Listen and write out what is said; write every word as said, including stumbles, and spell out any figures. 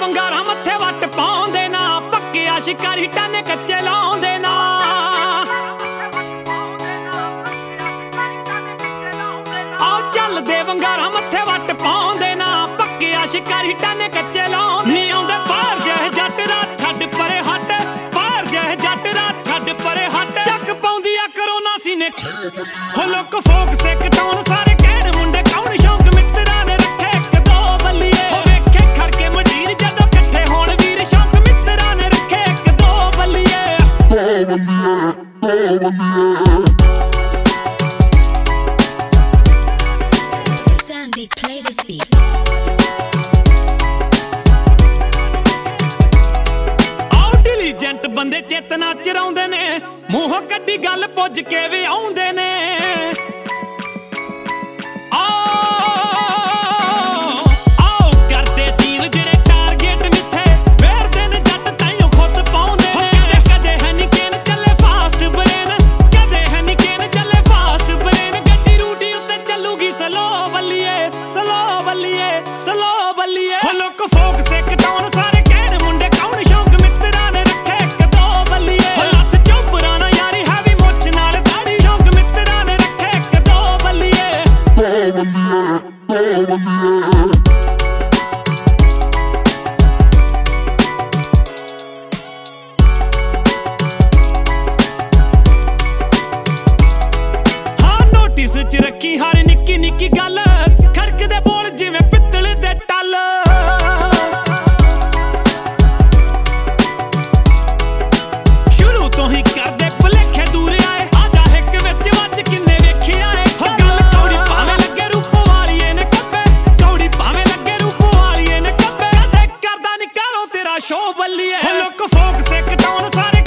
ਵੰਗਾਰਾਂ ਮੱਥੇ ਵੱਟ ਪਾਉਂਦੇ ਨਾ, ਪੱਕਿਆ ਸ਼ਿਕਾਰੀ ਟਾਨੇ ਕੱਚੇ ਲਾਉਂਦੇ ਨਾ। ਆਹ ਚੱਲਦੇ ਵੰਗਾਰਾਂ ਮੱਥੇ ਵੱਟ ਪਾਉਂਦੇ ਨਾ, ਪੱਕਿਆ ਸ਼ਿਕਾਰੀ ਟਾਨੇ ਕੱਚੇ ਲਾਉਂਦੇ। ਨੀ ਆਉਂਦੇ ਬਾਹਰ ਜਿਹੇ ਜੱਟ ਰਾਤ ਛੱਡ ਪਰੇ ਹੱਟ, ਬਾਹਰ ਜਿਹੇ ਜੱਟ ਰਾਤ ਛੱਡ ਪਰੇ ਹੱਟ। ਚੱਕ ਪਾਉਂਦੀ ਆ ਕਰੋਨਾ ਸੀ ਨੇ ਹੋ ਲੋਕ ਫੋਕ ਸਿੱਖ ਟਾਉਣ ਸਾਰੇ ਕਹਿਣ ਮੁੰਡੇ ਕੌਣ ਸ਼ੌਂਕ ਮਿੱਤਰਾਂ ਨੇ ਰੱਖੇ ਇੱਕ ਦੋ ਬੱਲੀਏ। ਹੋ ਵੇਖੇ ਖੜ ਕੇ ਮੰਡੀਰ ਜਦੋਂ ਇਕੱਠੇ ਹੋਣ ਵੀਰ, ਸ਼ੌਂਕ ਮਿੱਤਰਾਂ ਨੇ ਰੱਖੇ ਇੱਕ ਦੋ ਬੱਲੀਏ ਦੋ ਬੱਲੀਏ ਦੋ ਬੱਲੀਏ। Sandy, play this beat. Agent ਬੰਦੇ ਚੇਤਨਾ ਚਰਾਉਂਦੇ ਨੇ, ਮੂੰਹੋਂ ਕੱਢੀ ਗੱਲ ਪੁੱਜ ਕੇ ਵੀ ਆਉਂਦੇ ਨੇ। ਆਓ ਕਰਦੇ ਜੀਵ ਜਿਹੜੇ ਟਾਰਗੇਟ ਮਿੱਥੇ, ਵੇਰਦੇ ਨੇ ਜੱਟ ਤਾਈਓ ਖੁੱਦ ਪਾਉਂਦੇ ਨੇ। ਕਦੇ ਹੈ ਨੀ ਕੇਨ ਚੱਲੇ ਫਾਸਟ ਬਰੇਨ, ਕਦੇ ਹੈ ਨੀ ਕੇਨ ਚੱਲੇ ਫਾਸਟ ਬਰੇਨ। ਗੱਡੀ ਰੂਟੀ ਉੱਤੇ ਚੱਲੂਗੀ ਸਲੋ ਬੱਲੀਏ, ਸਲੋ ਬੱਲੀਏ, ਸਲੋ ਬੱਲੀਏ। ਹੋ ਲੋਕ ਫੋਕ ਸਿੱਖ ਟਾਉਣ ਸਾਰੇ ਕਹਿਣ ਮੁੰਡੇ ਕੌਣ ਸ਼ੌਂਕ ਮਿੱਤਰਾਂ ਨੇ ਰੱਖੇ ਇੱਕ ਦੋ ਬੱਲੀਏ। ਹੋ ਲੱਥ ਚੁੱਬਰਾਂ ਨਾ ਯਾਰੀ ਹੈਵੀ ਮੁੱਛ ਨਾਲ ਦਾੜੀ, ਸ਼ੌਂਕ ਮਿੱਤਰਾਂ ਨੇ ਰੱਖੇ ਇੱਕ ਦੋ ਬੱਲੀਏ ਦੋ ਬੱਲੀਏ ਦੋ ਬੱਲੀਏ। ਹਾਂ ਨੋਟਿਸ ਚ ਰੱਖੀ ਹਰ ਨਿੱਕੀ ਨਿੱਕੀ ਗੱਲ, ਖੜਕਦੇ ਬੋਲ ਜਿਵੇਂ ਪਿੱਤਲ ਦੇ ਟੱਲ। ਸ਼ੁਰੂ ਤੋਂ ਹੀ ਕਰਦੇ ਭੁਲੇਖੇ ਦੂਰ ਆਏ, ਆਜਾ ਹਿੱਕ ਵਿੱਚ ਵੱਜ ਕਿੰਨੇ ਵੇਖਿਆ ਏ। ਹੋ ਗੱਲ ਕੌੜੀ ਭਾਵੇਂ ਲੱਗੇ ਰੂਪ ਵਾਲੀਏ ਨੇ ਕੱਬੇ, ਕੌੜੀ ਭਾਵੇਂ ਲੱਗੇ ਰੂਪ ਵਾਲੀਏ ਨੇ ਕੱਬੇ। ਕਦੇ ਕਰਦਾ ਨੀ ਕਾਲੋਂ ਤੇਰਾ ਸ਼ੋ ਬੱਲੀਏ। ਹੋ ਲੋਕ ਫੋਕ ਸਿੱਖ ਟਾਉਣ ਸਾਰੇ